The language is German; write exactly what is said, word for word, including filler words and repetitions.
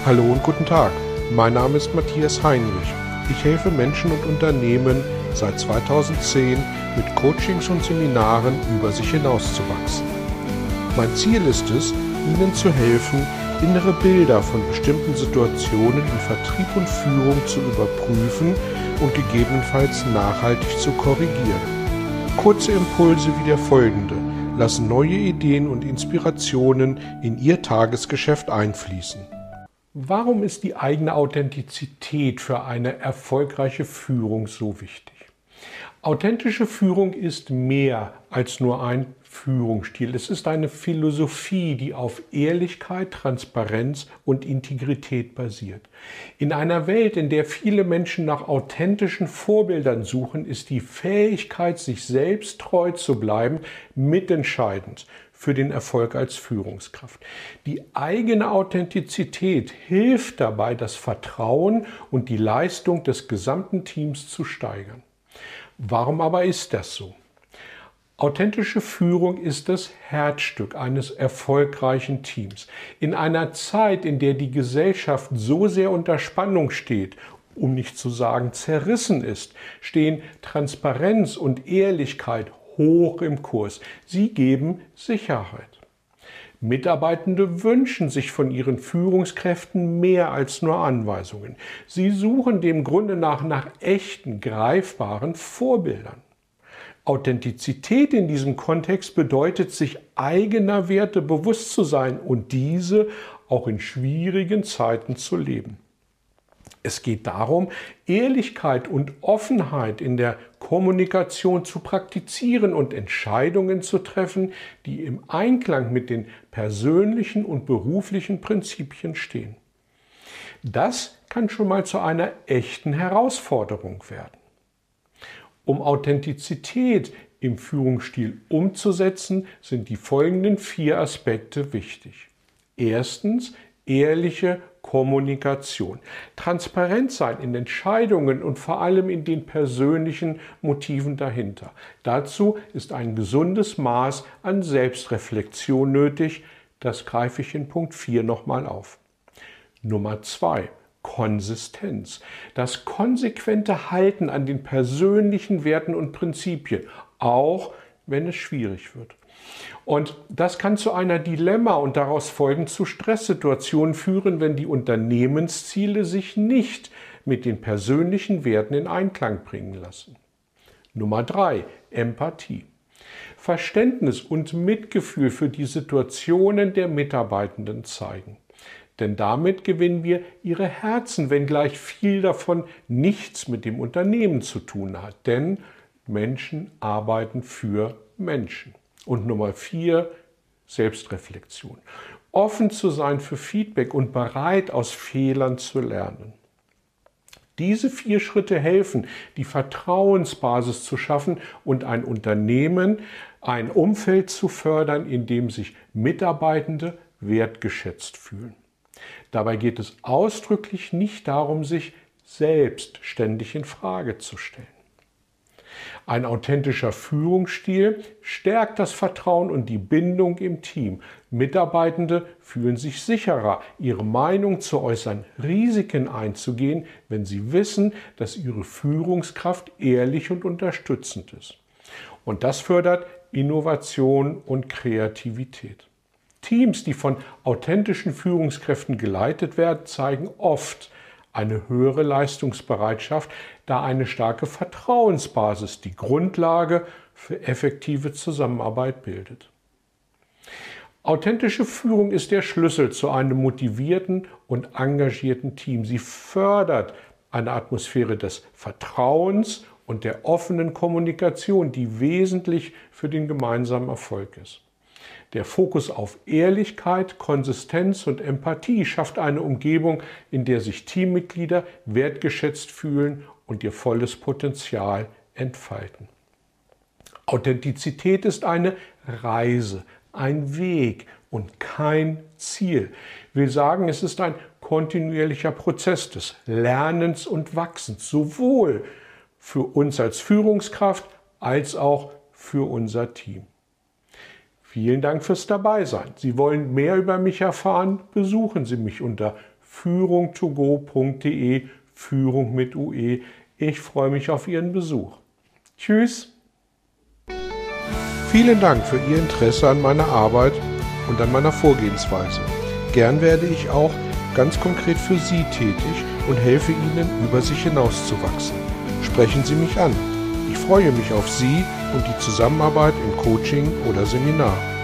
Hallo und guten Tag. Mein Name ist Matthias Heinrich. Ich helfe Menschen und Unternehmen seit zweitausendzehn mit Coachings und Seminaren über sich hinauszuwachsen. Mein Ziel ist es, Ihnen zu helfen, innere Bilder von bestimmten Situationen in Vertrieb und Führung zu überprüfen und gegebenenfalls nachhaltig zu korrigieren. Kurze Impulse wie der folgende lassen neue Ideen und Inspirationen in Ihr Tagesgeschäft einfließen. Warum ist die eigene Authentizität für eine erfolgreiche Führung so wichtig? Authentische Führung ist mehr als nur ein Führungsstil. Es ist eine Philosophie, die auf Ehrlichkeit, Transparenz und Integrität basiert. In einer Welt, in der viele Menschen nach authentischen Vorbildern suchen, ist die Fähigkeit, sich selbst treu zu bleiben, mitentscheidend für den Erfolg als Führungskraft. Die eigene Authentizität hilft dabei, das Vertrauen und die Leistung des gesamten Teams zu steigern. Warum aber ist das so? Authentische Führung ist das Herzstück eines erfolgreichen Teams. In einer Zeit, in der die Gesellschaft so sehr unter Spannung steht, um nicht zu sagen zerrissen ist, stehen Transparenz und Ehrlichkeit hoch im Kurs. Sie geben Sicherheit. Mitarbeitende wünschen sich von ihren Führungskräften mehr als nur Anweisungen. Sie suchen dem Grunde nach nach echten, greifbaren Vorbildern. Authentizität in diesem Kontext bedeutet, sich eigener Werte bewusst zu sein und diese auch in schwierigen Zeiten zu leben. Es geht darum, Ehrlichkeit und Offenheit in der Kommunikation zu praktizieren und Entscheidungen zu treffen, die im Einklang mit den persönlichen und beruflichen Prinzipien stehen. Das kann schon mal zu einer echten Herausforderung werden. Um Authentizität im Führungsstil umzusetzen, sind die folgenden vier Aspekte wichtig. Erstens, ehrliche Kommunikation. Transparent sein in Entscheidungen und vor allem in den persönlichen Motiven dahinter. Dazu ist ein gesundes Maß an Selbstreflexion nötig. Das greife ich in Punkt vier nochmal auf. Nummer zwei. Konsistenz. Das konsequente Halten an den persönlichen Werten und Prinzipien, auch wenn es schwierig wird. Und das kann zu einer Dilemma und daraus folgend zu Stresssituationen führen, wenn die Unternehmensziele sich nicht mit den persönlichen Werten in Einklang bringen lassen. Nummer drei. Empathie. Verständnis und Mitgefühl für die Situationen der Mitarbeitenden zeigen. Denn damit gewinnen wir ihre Herzen, wenngleich viel davon nichts mit dem Unternehmen zu tun hat. Denn Menschen arbeiten für Menschen. Und Nummer vier, Selbstreflexion. Offen zu sein für Feedback und bereit, aus Fehlern zu lernen. Diese vier Schritte helfen, die Vertrauensbasis zu schaffen und ein Unternehmen, ein Umfeld zu fördern, in dem sich Mitarbeitende wertgeschätzt fühlen. Dabei geht es ausdrücklich nicht darum, sich selbst ständig in Frage zu stellen. Ein authentischer Führungsstil stärkt das Vertrauen und die Bindung im Team. Mitarbeitende fühlen sich sicherer, ihre Meinung zu äußern, Risiken einzugehen, wenn sie wissen, dass ihre Führungskraft ehrlich und unterstützend ist. Und das fördert Innovation und Kreativität. Teams, die von authentischen Führungskräften geleitet werden, zeigen oft eine höhere Leistungsbereitschaft, da eine starke Vertrauensbasis die Grundlage für effektive Zusammenarbeit bildet. Authentische Führung ist der Schlüssel zu einem motivierten und engagierten Team. Sie fördert eine Atmosphäre des Vertrauens und der offenen Kommunikation, die wesentlich für den gemeinsamen Erfolg ist. Der Fokus auf Ehrlichkeit, Konsistenz und Empathie schafft eine Umgebung, in der sich Teammitglieder wertgeschätzt fühlen und ihr volles Potenzial entfalten. Authentizität ist eine Reise, ein Weg und kein Ziel. Ich will sagen, es ist ein kontinuierlicher Prozess des Lernens und Wachsens, sowohl für uns als Führungskraft als auch für unser Team. Vielen Dank fürs Dabeisein. Sie wollen mehr über mich erfahren? Besuchen Sie mich unter führung to go punkt de, Führung mit U E. Ich freue mich auf Ihren Besuch. Tschüss! Vielen Dank für Ihr Interesse an meiner Arbeit und an meiner Vorgehensweise. Gern werde ich auch ganz konkret für Sie tätig und helfe Ihnen, über sich hinauszuwachsen. Sprechen Sie mich an. Ich freue mich auf Sie und die Zusammenarbeit im Coaching oder Seminar.